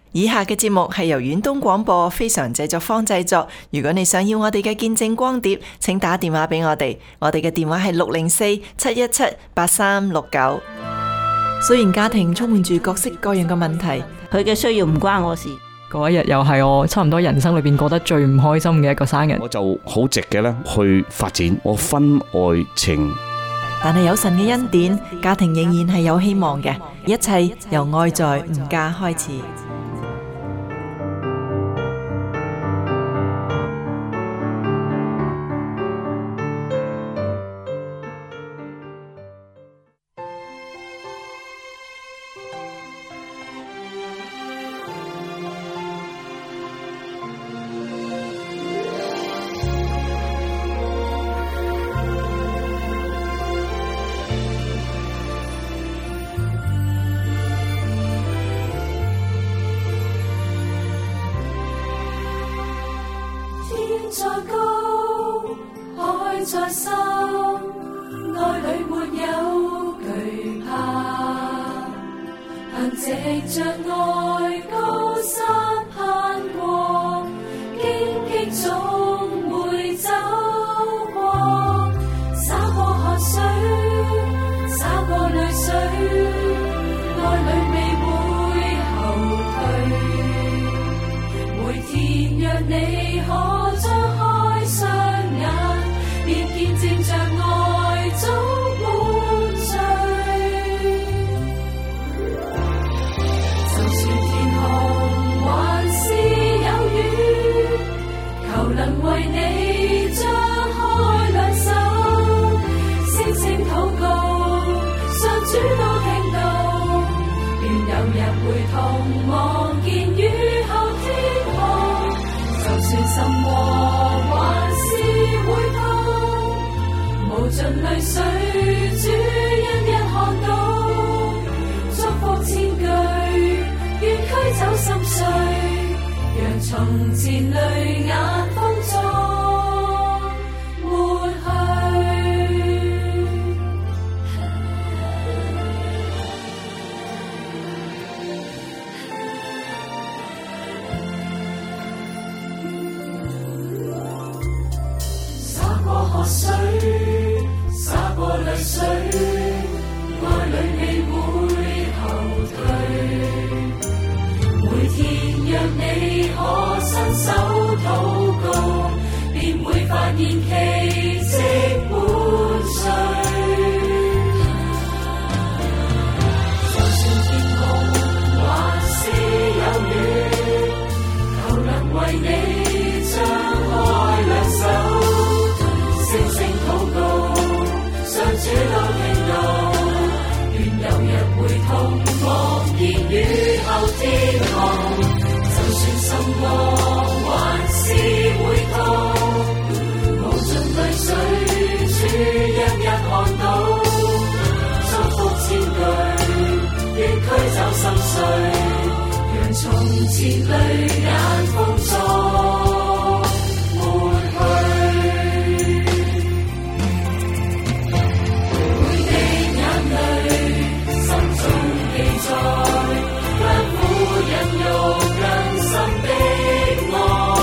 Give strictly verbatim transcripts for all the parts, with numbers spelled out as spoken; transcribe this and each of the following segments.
以下嘅節目係由遠東廣播非常製作坊製作。如果你想要我哋嘅見證光碟，請打電話俾我哋。我哋嘅電話係六零四七一七八三六九。雖然家庭充滿住各式各樣嘅問題， 佢嘅需要唔關我事。 嗰一日又係我差唔多人生裏邊過得最唔開心嘅一個生日。 我就好直嘅咧去發展我婚外情。 但係有神嘅恩典，家庭仍然係有希望嘅。一切由愛在吾家開始。 在高，海在深，愛裏沒有懼怕，憑藉着愛高山攀過，荊棘總會走過，灑過汗水，灑過淚水，愛裏未會後退，每天若你可為你張開兩手，聲聲禱告，上主都聽到，願有日會同望見雨後天空。就算心禍還是會痛，無盡淚水主一一看到，祝福千句願驅走心碎，讓從前淚眼風中抹去。灑過河水，灑過淚水，愛裏未會後退，每天若你可伸手禱告，便會發現奇蹟伴隨。就算天空還是有雨，求能為你張開兩手，聲聲禱告，上主都聽到，願有日會同望見雨後天空。就算心禍還是會痛，無盡淚水主一一看到，祝福千句願驅走心碎，讓從前淚眼風中抹去。每滴眼淚心中記載，艱苦忍辱更深的愛。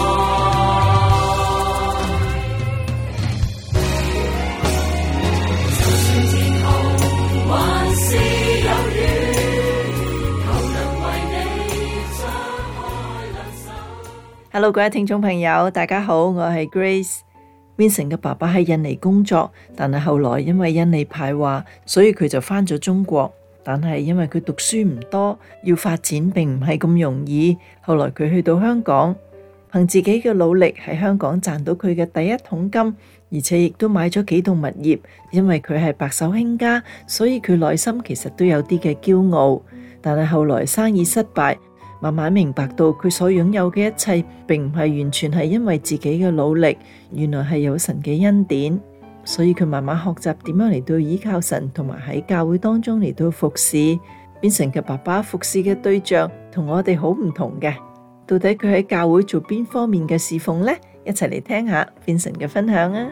就算天空還是有雨，求能為你張開兩手。 Hello， 各位聽眾朋友，大家好，我係 Grace。Vincent 嘅爸爸喺印尼工作，但係後來因為印尼排華，所以佢就返咗中國。但係因為佢讀書唔多，要發展並唔係咁容易。後來佢去到香港，憑自己嘅努力喺香港賺到佢嘅第一桶金，而且亦都買咗幾棟物業。因為佢係白手興家，所以佢內心其實都有啲嘅驕傲。但係後來生意失敗，慢慢明白到佢所擁有嘅一切並唔係完全係因為自己嘅努力，原來係有神嘅恩典。所以佢慢慢學習點樣嚟到依靠神，同埋喺教會當中嚟到服侍。Vincent嘅爸爸服侍嘅對象同我哋好唔同嘅，到底佢喺教會做邊方面嘅侍奉呢？一齊嚟聽下 Vincent嘅分享啊！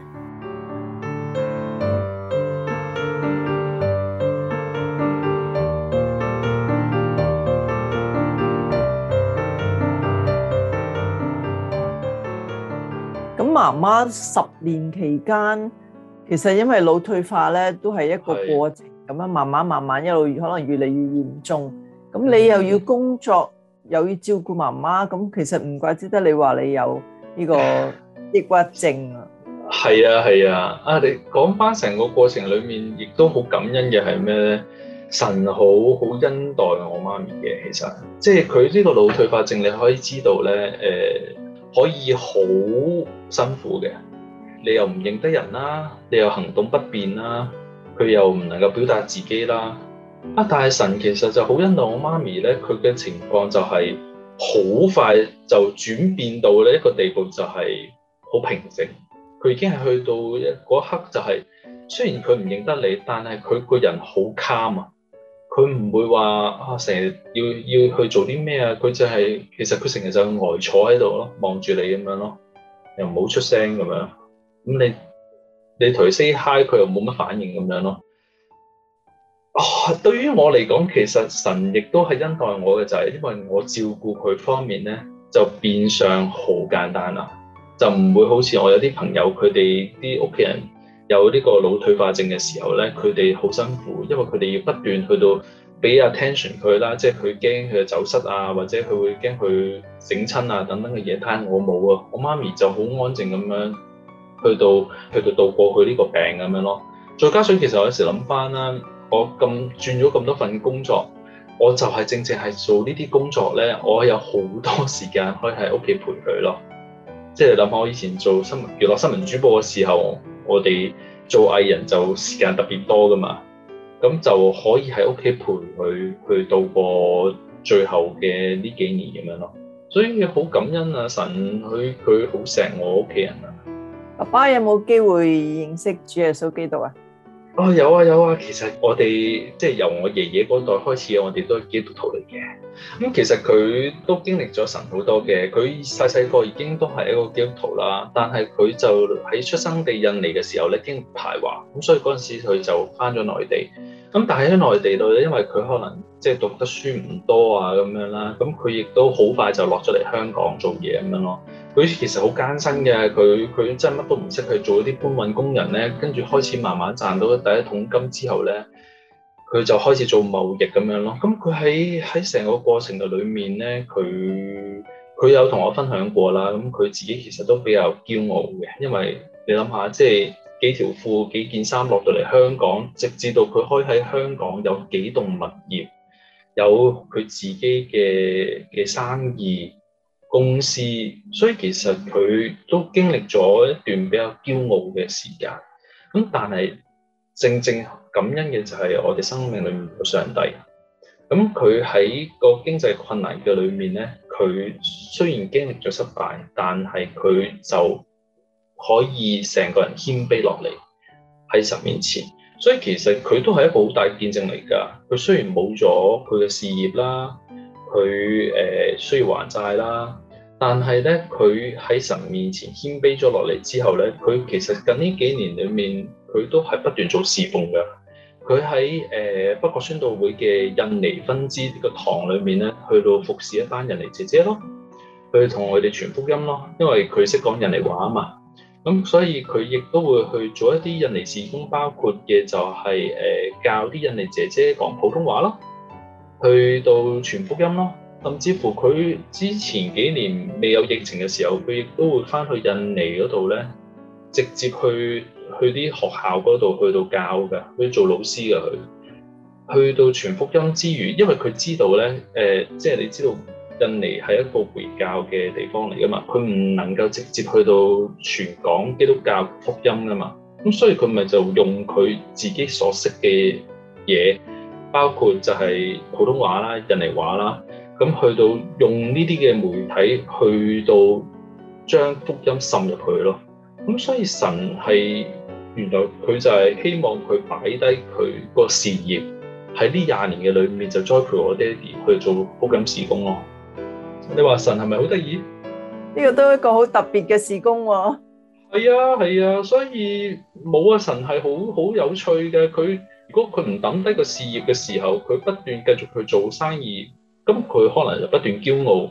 媽媽十年期間，其實因為腦退化咧，都係一個過程咁樣，慢慢慢慢一路可能越嚟越嚴重。咁你又要工作，又要照顧媽媽，咁其實唔怪之得你話你有呢個抑鬱症啊。 係啊係啊，啊你講翻成個過程裏面，亦都好感恩嘅係咩咧？神好好恩待我媽咪嘅，其實即係佢呢個腦退化症，你可以知道咧，誒、呃、可以好辛苦嘅。你又唔認得人啦，你又行動不便啦，佢又唔能夠表達自己啦。啊，但係神其實就好恩待我媽咪咧，佢嘅情況就係好快就轉變到咧一個地步，就係好平靜。佢已經係去到一嗰一刻就係、是，雖然佢唔認得你，但係佢個人好 calm 啊。佢唔會話啊，成日要要去做啲咩啊？佢就係、是、其實佢成日就呆坐喺度咯，望住你咁樣咯，又唔好出聲咁樣。咁你你同佢 say hi，佢又冇乜反應咁樣咯。啊，對於我嚟講，其實神亦都係恩待我嘅，就係、是、因為我照顧佢方面咧，就變相好簡單啦，就唔會好似我有啲朋友佢哋啲屋企人有呢個腦退化症嘅時候咧，佢哋好辛苦，因為佢哋要不斷去到俾 attention 佢啦，即係佢驚佢走失啊，或者佢會驚佢整親啊等等嘅嘢。但係我冇啊，我媽咪就好安靜咁樣去到去到度過佢呢個病咁樣咯。再加上其實我有時諗翻啦，我咁轉咗咁多份工作，我就係正正係做呢啲工作咧，我有好多時間可以喺屋企陪佢咯。即係你諗下，我以前做新聞娛樂新聞主播嘅時候，我哋做藝人就時間特別多噶嘛，咁就可以喺屋企陪佢去度過最後嘅呢幾年咁樣咯。所以好感恩啊，神佢佢好錫我屋企人啊。 爸爸有冇機會認識主耶穌基督啊？ 哦，有啊有啊，其實我哋即係由我爺爺嗰代開始，我哋都係基督徒嚟嘅。咁、嗯、其實佢都經歷咗神好多嘅，佢細細個已經都係一個基督徒啦。但係佢就喺出生地印尼嘅時候咧，經歷排華，咁所以嗰陣時佢就返咗內地。咁但係喺內地度咧，因為佢可能即係讀得書唔多啊咁樣啦，咁佢亦都好快就落咗嚟香港做嘢咁樣咯。佢其實好艱辛嘅，佢佢真係乜都唔識，去做啲搬運工人咧，跟住開始慢慢賺到第一桶金之後咧，佢就開始做貿易咁樣咯。咁佢喺喺成個過程嘅裏面咧，佢佢有同我分享過啦。咁佢自己其實都比較驕傲嘅，因為你諗下，即係幾條褲幾件衫落到嚟香港，直至到佢可以喺香港有幾棟物業，有佢自己嘅嘅生意公司，所以其實佢都經歷咗一段比較驕傲嘅時間。咁但係正正感恩嘅就係我哋生命裏面嘅上帝。咁佢喺個經濟困難嘅裏面咧，佢雖然經歷咗失敗，但係佢就可以成個人謙卑落嚟喺神面前。所以其實佢都係一個好大嘅見證嚟㗎。佢雖然冇咗佢嘅事業啦，佢誒、呃、需要還債啦。但係咧，佢喺神面前謙卑咗落嚟之後咧，佢其實近呢幾年裏面，佢都係不斷做侍奉嘅。佢喺誒北角宣道會嘅印尼分支個堂裏面咧，去到服侍一班印尼姐姐咯，去同佢哋傳福音咯。因為佢識講印尼話啊嘛，咁所以佢亦都會去做一啲印尼事工，包括嘅就係、是、誒、呃、教啲印尼姐姐講普通話咯，去到傳福音咯。甚至乎佢之前幾年未有疫情嘅時候，佢亦都會翻去印尼嗰度咧，直接去去啲學校嗰度去到教㗎，去做老師㗎佢。去到傳福音之餘，因為佢知道咧，誒、呃，即係你知道印尼係一個回教嘅地方嚟㗎嘛，佢唔能夠直接去到傳講基督教福音㗎嘛，咁所以佢咪就用佢自己所識嘅嘢，包括就係普通話啦、印尼話啦。咁去到用呢啲嘅媒體去到將福音滲入去咯，咁所以神係原來佢就係希望佢擺低佢個事業喺呢廿年嘅裏面就栽培我爹哋去做福音事工咯。你話神係咪好得意？ 呢個都係一個好特別嘅事工喎。 係啊係啊，所以冇啊，神係好好有趣嘅。佢如果佢唔抌低個事業嘅時候，佢不斷繼續去做生意。咁佢可能就不斷驕傲，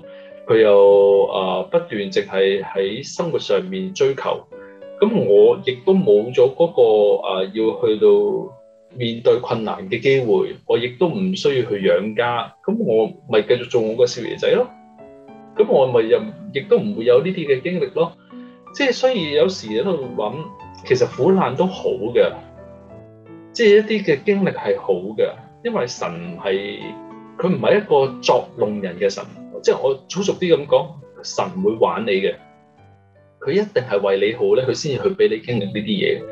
佢又啊、呃、不斷淨係喺生活上面追求，咁我亦都冇咗嗰個啊、呃、要去到面對困難嘅機會，我亦都唔需要去養家，咁我咪繼續做我個少爺仔咯。咁我咪又亦都唔會有呢啲嘅經歷咯。即係所以有時喺度諗，其實苦難都好嘅，即係一啲嘅經歷係好嘅，因為神係佢唔係一個作弄人嘅神，即係我粗俗啲咁講，神唔會玩你嘅，佢一定係為你好咧，佢先至去俾你經歷呢啲嘢。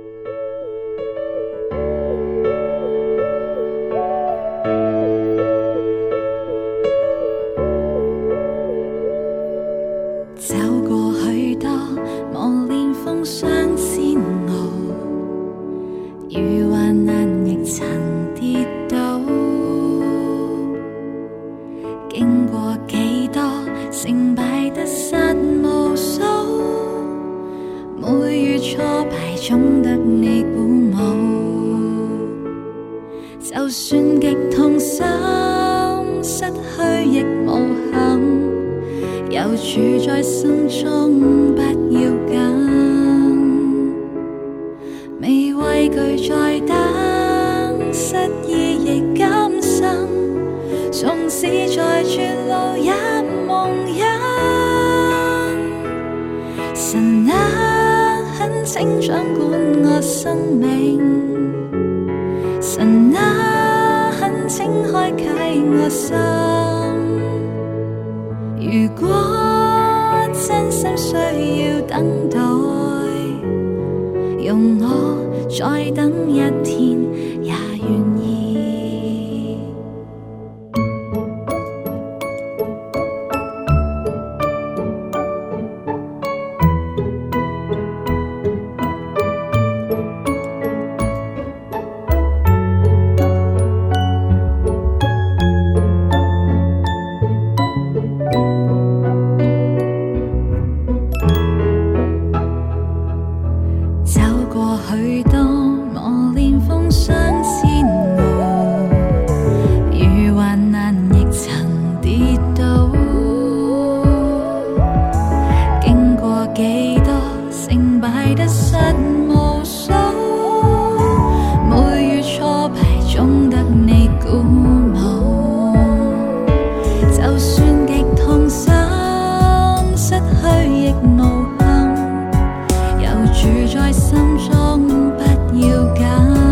走過許多磨練風霜煎熬，遇患難亦曾跌倒，經過幾多成敗得失無數，每遇挫敗總得你鼓舞，就算極痛心，失去亦無憾，有主在心中不要緊，未畏懼再等，失意亦甘心，縱使在絕路也夢欣，神啊，懇請掌管我生命，神啊，懇請開啟我心，如果真心需要等待，容我再等一天也願意。走過許多磨練風霜煎熬，遇患難亦曾跌倒，經過幾多成敗得失無數，每遇挫敗總得你鼓舞，就算極痛心，失去亦無憾，有主在心中不要緊，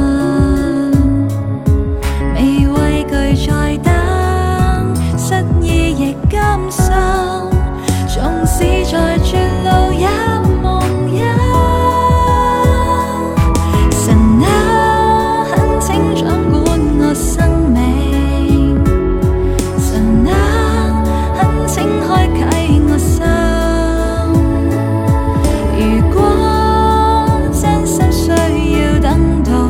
未畏懼再等，失意亦甘心，縱使在絕路也夢欣，神啊，懇請掌管我生命，神啊，懇請開啟我心，如果真心需要等待，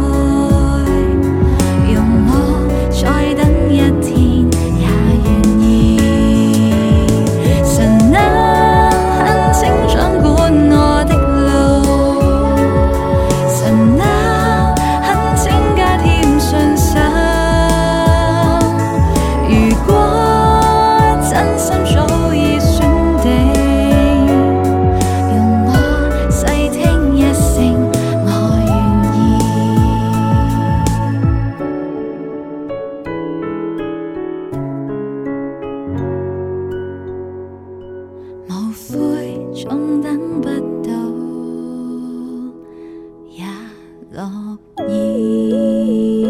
容我再等一天也願意，神啊，懇請掌管我的路，神啊，懇請加添信心，如果真心早已選定，容我細聽一聲，我願意。無悔縱等不到，也樂意。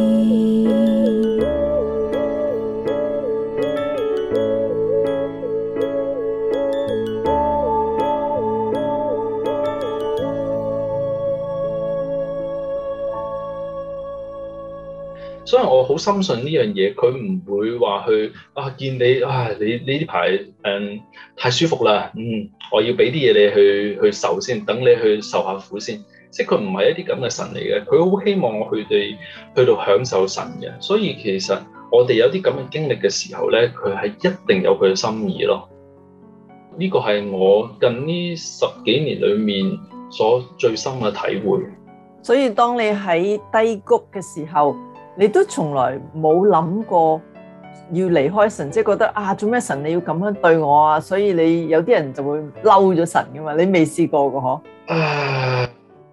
所以我好深信呢樣嘢，佢唔會話去啊見你啊，你你呢排誒太舒服啦，嗯，我要俾啲嘢你去去受先，等你去受下苦先。即係佢唔係一啲咁嘅神嚟嘅，佢好希望佢哋去到享受神嘅。所以其實我哋有啲咁嘅經歷嘅時候咧，佢係一定有佢嘅心意咯。呢個係我近呢十幾年裡面所最深嘅體會。 所以當你喺低谷嘅時候，你都從來冇諗過要離開神，即係覺得啊，做咩神你要咁樣對我啊？所以你有啲人就會嬲咗神噶嘛？你未試過噶嗬？ 啊，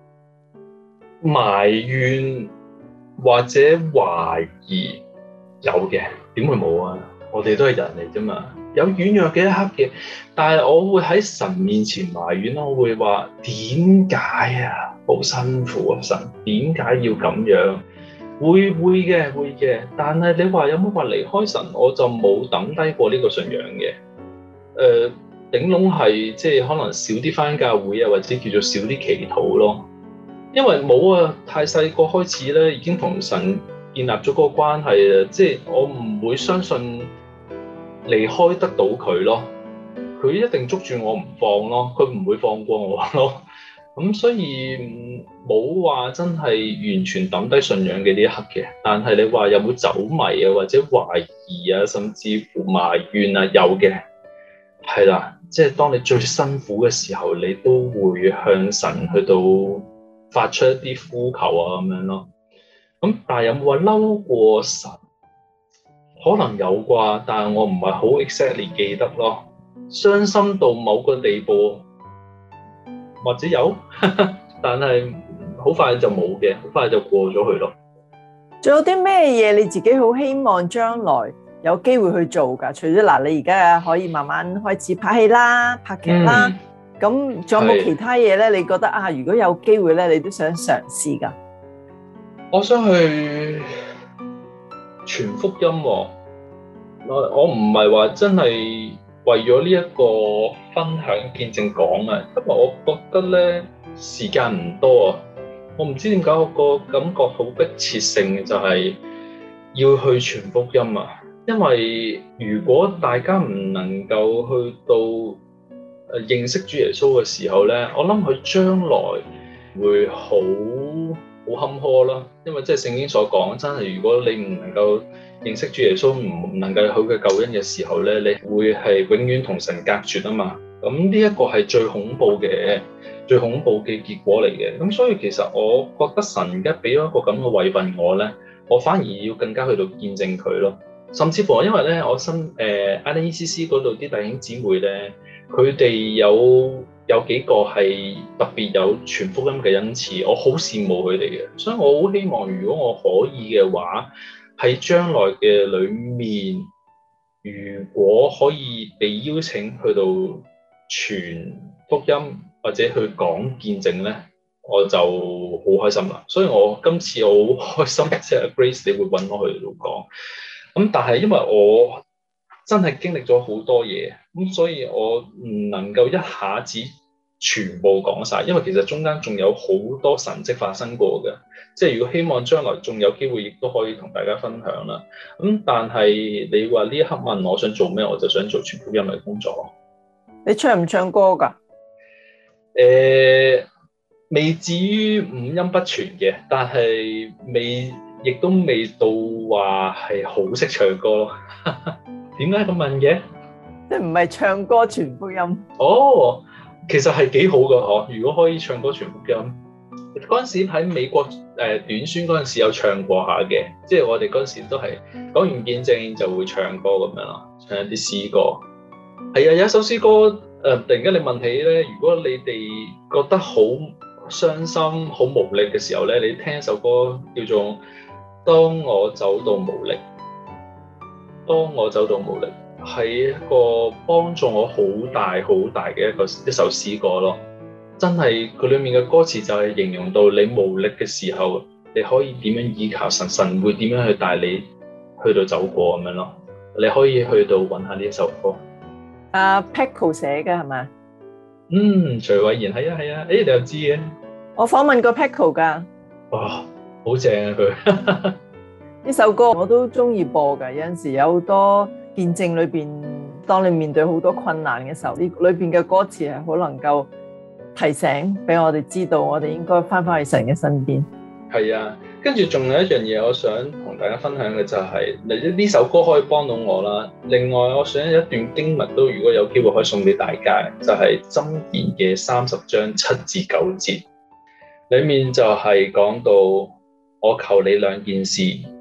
埋怨或者懷疑有嘅，點會冇啊？我哋都係人嚟啫嘛，有軟弱嘅一刻嘅，但係我會喺神面前埋怨咯，我會話點解啊？好辛苦啊！神點解要咁樣？會會嘅會嘅，但係你話有冇話離開神？我就冇抌低過呢個信仰嘅。誒、呃，頂籠係即係可能少啲返教會啊，或者叫做少啲祈禱咯。因為冇啊，太細個開始咧，已經同神建立咗嗰個關係啊，即係我唔會相信離開得到佢咯。佢一定捉住我唔放咯，佢唔會放過我咯。咁所以冇話真係完全抌低信仰嘅呢一刻嘅，但係你話有冇走迷啊，或者懷疑啊，甚至乎埋怨啊，有嘅，係啦，即係當你最辛苦嘅時候，你都會向神去到發出一啲呼求啊咁樣咯。咁但係有冇話嬲過神？可能有啩，但係我唔係好 exactly 記得咯。傷心到某個地步。或者有，但係好快就冇嘅，好快就過咗去咯。 仲有啲咩嘢你自己好希望將來有機會去做㗎？除咗嗱，你而家可以慢慢開始拍戲啦、拍劇啦，咁仲、嗯、有冇其他嘢咧？你覺得啊，如果有機會咧，你都想嘗試㗎？ 我想去傳福音喎。我我唔係話真係為咗呢一個分享見證講啊，因為我覺得咧時間唔多啊，我唔知點解我個感覺好迫切性就係要去傳福音啊，因為如果大家唔能夠去到誒認識主耶穌嘅時候咧，我諗佢將來會好好坎坷啦，因為即係聖經所講，真係如果你唔能夠認識主耶穌，唔能夠有佢嘅救恩嘅時候咧，你會係永遠同神隔絕啊嘛。咁呢一個係最恐怖嘅、最恐怖嘅結果嚟嘅。咁所以其實我覺得神而家俾咗一個咁嘅位份我咧，我反而要更加去到見證佢咯。甚至乎因為咧，我新誒 I N E C C 嗰度啲弟兄姊妹咧，佢哋有有幾個係特別有傳福音嘅恩賜，我好羨慕佢哋嘅。所以我好希望如果我可以嘅話，喺將來嘅裏面，如果可以被邀請去到傳福音或者去講見證咧，我就好開心啦。所以我今次我好開心，即係 Grace 你會揾我去度講。咁但係因為我真係經歷咗好多嘢，咁所以我唔能夠一下子全部講晒，因為其實中間仲有好多神蹟發生過嘅。即係如果希望將來仲有機會，亦都可以同大家分享啦。咁但係你話呢一刻問我想做咩，我就想做傳福音嘅工作。 你唱唔唱歌㗎？ 誒、呃，未至於五音不全嘅，但係未亦都未到話係好識唱歌咯。點解咁問嘅？ 即係唔係唱歌傳福音？ 哦，其實係幾好㗎嗬！如果可以唱歌傳福音，嗰陣時喺美國誒、呃、短宣嗰陣時有唱過下嘅，即係我哋嗰陣時都係講完見證就會唱歌咁樣咯，唱一啲詩歌。係啊，有一首詩歌誒、呃，突然間你問起咧，如果你哋覺得好傷心、好無力嘅時候咧，你聽一首歌叫做《當我走到無力》，當我走到無力。係一個幫助我好大好大嘅一個一首詩歌咯，真係佢裏面嘅歌詞就係形容到你無力嘅時候，你可以點樣依靠神，神會點樣去帶你去到走過咁樣咯。你可以去到揾下呢一首歌。 阿 Paco 寫嘅係咪？ 嗯，徐偉賢係啊係啊，誒、欸、你又知嘅？ 我訪問過 Paco 㗎。 哇，好正啊佢！ 呢首歌我都中意播㗎，有陣時有好多見證裏邊，當你面對好多困難嘅時候，呢裏邊嘅歌詞係好能夠提醒俾我哋知道，我哋應該翻返去神嘅身邊。 係啊，跟住仲有一樣嘢，我想同大家分享嘅就係、是，呢首歌可以幫到我啦。另外，我想有一段經文都，如果有機會可以送俾大家，就係、是《箴言》嘅三十章七至九節，裡面就係講到我求你兩件事。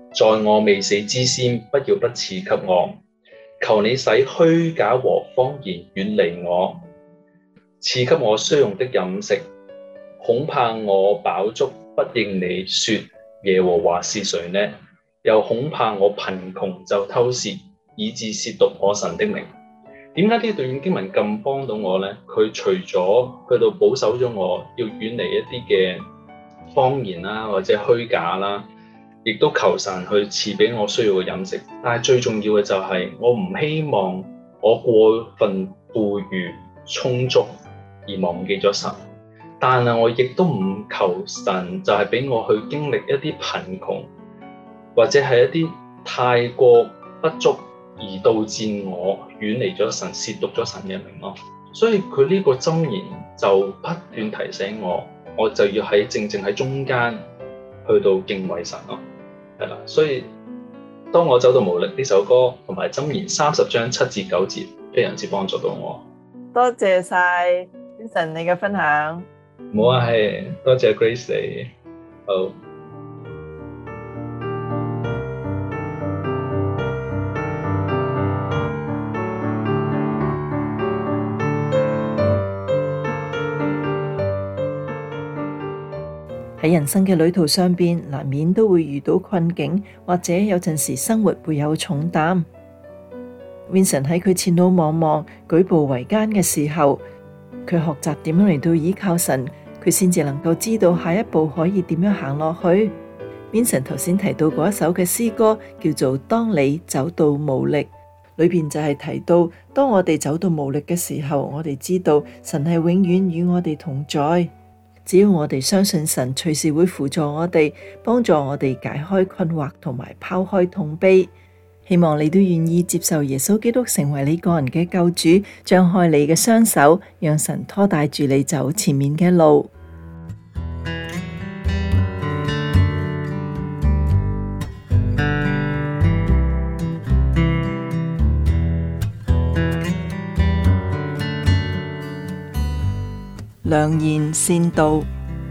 在我未死之先，不要不賜給我。求你使虛假和謊言遠離我，賜給我需用的飲食。恐怕我飽足不認你說耶和華是誰呢？又恐怕我貧窮就偷竊，以致褻瀆我神的名。點解呢段經文咁幫到我呢？佢除咗去到保守咗我要遠離一啲嘅謊言啦，或者虛假啦，亦都求神去賜俾我需要嘅飲食。但係最重要嘅就係我唔希望我過分富裕充足而忘記咗神，但係我亦都唔求神就係俾我去經歷一啲貧窮，或者係一啲太過不足而導致我遠離咗神、褻瀆咗神嘅名咯。所以佢呢個箴言就不斷提醒我，我就要喺正正喺中間去到敬畏神咯，係啦。所以當我走到無力呢首歌同埋箴言三十章七至九節，非常之幫助到我。 多謝晒 Vincent 你嘅分享。 冇啊，係多謝 Grace 你。好。 喺人生嘅旅途上邊，難免都會遇到困境，或者有陣時生活會有重擔。Vincent 喺佢前路茫茫、舉步維艱嘅時候，佢學習點樣嚟到依靠神，佢先至能夠知道下一步可以點樣行落去。Vincent 頭先提到嗰一首嘅詩歌叫做《當你走到無力》，裏邊就係提到，當我哋走到無力嘅時候，我哋知道神係永遠與我哋同在。只要我哋相信神隨時會輔助我哋，幫助我哋解開困惑同埋拋開痛悲。希望你都願意接受耶穌基督成為你個人嘅救主，張開你嘅雙手，讓神拖帶住你走前面嘅路。良言善道。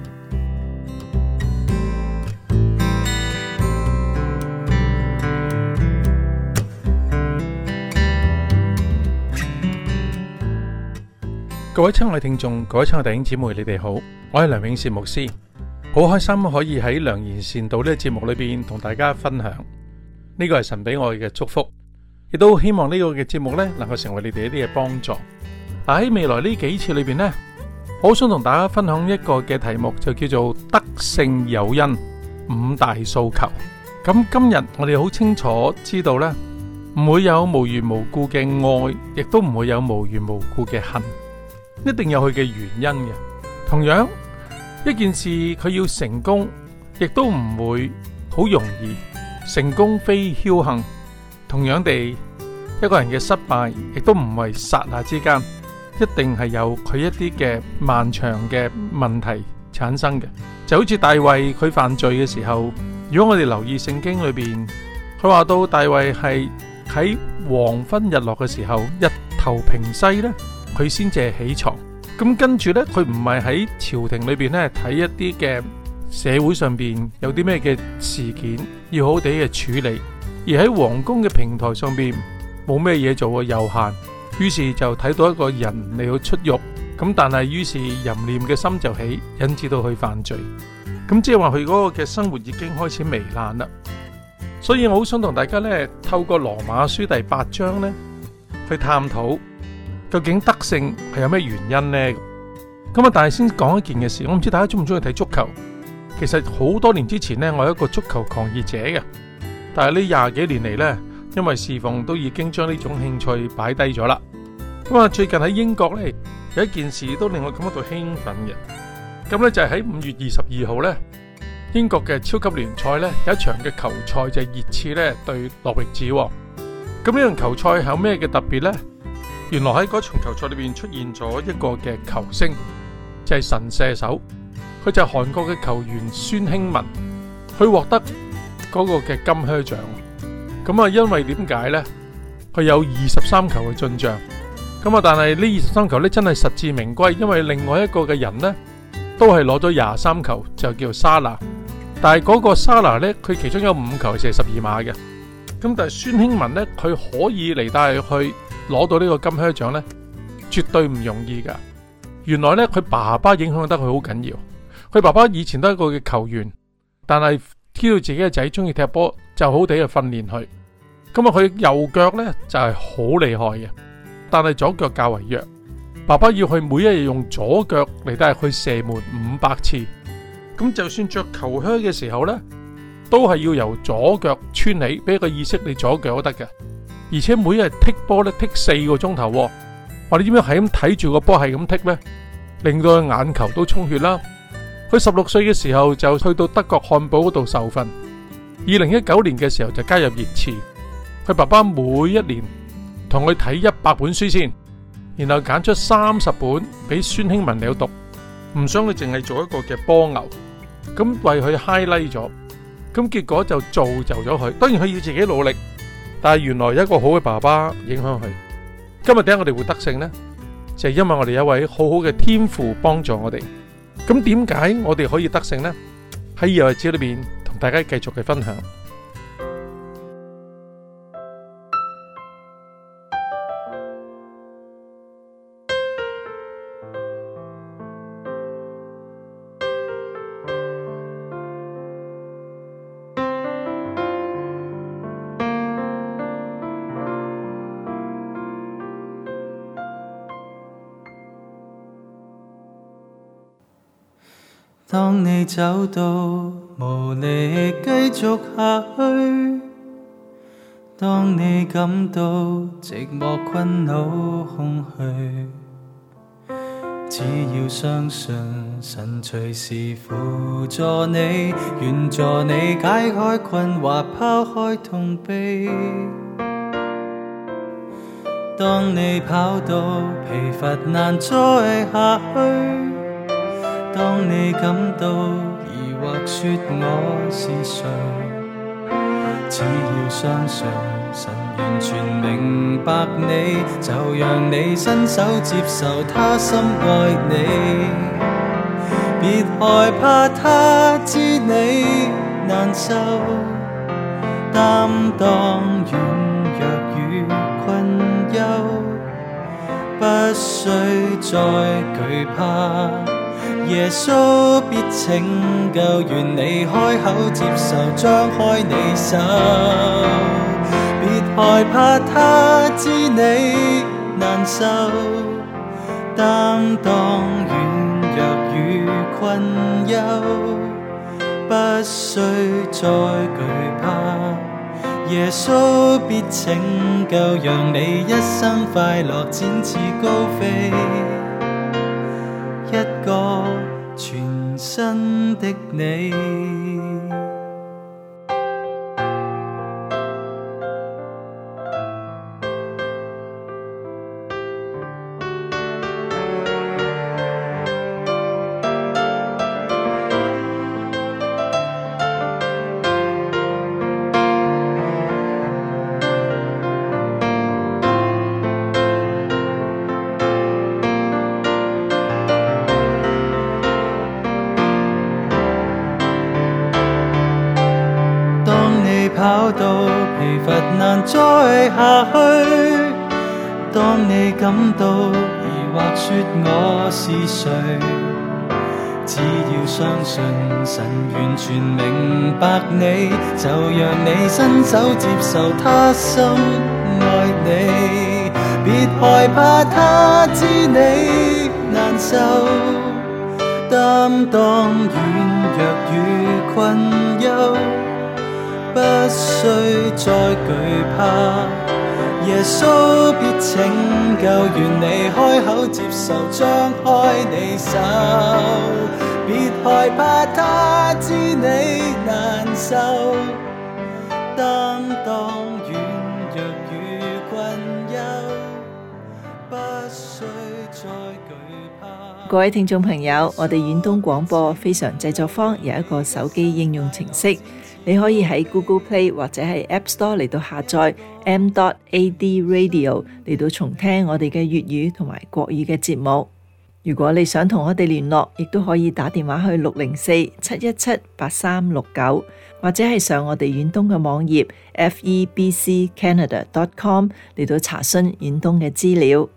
各位親愛聽眾，各位親愛弟兄姊妹，你哋好，我係梁永善牧師，好開心可以喺良言善道呢個節目裏邊同大家分享，呢個係神俾我嘅祝福，亦都希望呢個嘅節目呢能夠成為你哋一啲嘅幫助。嗱，喺未來呢幾次裏邊呢，我好想同大家分享一個嘅題目，就叫做得勝有恩五大訴求。咁今日我哋好清楚知道呢，唔會有無緣無故嘅愛，亦都唔會有無緣無故嘅恨。一定有佢嘅原因嘅。同樣一件事佢要成功，亦都唔會好容易。成功非僥倖。同樣地，一個人嘅失敗亦都唔係剎那之間，一定係有佢一啲嘅漫長嘅問題產生嘅。就好似大衛佢犯罪嘅時候，如果我哋留意聖經裏邊，佢話到大衛係喺黃昏日落嘅時候，日頭平西呢，佢先至係起床。咁跟住呢，佢唔係喺朝廷裏邊呢睇一啲嘅社會上邊有啲咩嘅事件要好地嘅處理，而喺皇宮嘅平台上邊冇咩嘢做啊，悠閒。於是就睇到一個人嚟到出獄，咁但係於是淫念嘅心就起，引致到佢犯罪。咁即係話佢嗰個嘅生活已經開始糜爛啦。所以我好想同大家呢透過羅馬書第八章呢去探討。究竟得勝係有咩原因呢？咁啊，但係先講一件嘅事，我唔知大家中唔中意睇足球。其實好多年之前呢，我係一個足球狂熱者嘅，但係呢廿幾年嚟呢，因為侍奉都已經將呢種興趣擺低咗啦。咁啊，最近喺英國呢，有一件事都令我感覺到興奮嘅。咁呢就係喺五月二十二號呢，英國嘅超級聯賽呢，有一場嘅球賽就係熱刺呢對諾域治。咁呢場球賽有咩嘅特別呢？原來喺嗰場球賽裏邊出現咗一個嘅球星，就係神射手，佢就係韓國嘅球員孫興文，佢獲得嗰個嘅金靴獎。咁啊，因為點解呢？佢有二十三球嘅進賬，咁啊，但係呢二十三球呢真係實至名歸，因為另外一個嘅人呢都係攞咗廿三球，就叫沙拿。 但係嗰個莎拿呢，佢其中有五球係射十二碼嘅。咁但係孫興文呢，佢可以嚟帶去攞到呢個金靴獎呢，絕對唔容易噶。原來呢，佢爸爸影響得佢好緊要。佢爸爸以前都係一個嘅球員，但係知道自己嘅仔中意踢波，就好地去訓練佢。咁啊，佢右腳呢就係好厲害嘅，但係左腳較為弱。爸爸要佢每一日用左腳嚟帶去射門五百次。咁就算着球靴嘅時候呢，都係要由左腳穿起，俾個意識你左腳都得嘅。而且每一日踢波咧踢四個鐘頭，話你知唔知係咁睇住個波係咁踢咩？令到佢眼球都充血啦。佢十六歲嘅時候就去到德國漢堡嗰度受訓。二零一九年嘅時候就加入熱刺。佢爸爸每一年同佢睇一百本書先，然後揀出三十本俾孫興文嚟讀，唔想佢淨係做一個嘅波牛。咁為佢 highlight 咗，咁結果就造就咗佢。當然佢要自己努力，但係原來有一個好嘅爸爸影響佢。今日點解我哋會得勝呢？就係因為我哋有一位好好嘅天父幫助我哋。咁點解我哋可以得勝呢？喺以後日子裏邊同大家繼續嘅分享。 當你走到無力繼續下去，當你感到寂寞困惱空虛，只要相信神隨時輔助你，願助你解開困惑，拋開痛悲。當你跑到疲乏難再下去，當你感到疑惑說我是誰，只要相信神完全明白你，就讓你伸手接受他深愛你。別害怕他知你難受，擔當軟弱與困憂，不需再懼怕，耶穌必拯救，願你開口接受，張開你手。別害怕他知你難受，擔當軟弱與困憂，不需再懼怕，耶穌必拯救，讓你一生快樂展翅高飛，一個全新的你。跑到疲乏難再下去，當你感到疑惑說我是誰，只要相信神完全明白你，就讓你伸手接受他深愛你。別害怕他知你難受，擔當軟弱與困憂，不需再懼怕，耶穌必拯救，願你開口接受，張開你手。別害怕他知你難受，擔當軟弱與困憂，不需再懼怕。 各位聽眾朋友，我哋遠東廣播非常製作坊有一個手機應用程式，你可以喺 Google Play 或者係 App Store 嚟到下載 m dot a d radio 嚟到重聽我哋嘅粵語同埋國語嘅節目。 如果你想同我哋聯絡，亦都可以打電話去六零四七一七八三六九，或者係上我哋遠東嘅網頁 f e b c canada dot com 嚟到查詢遠東嘅資料。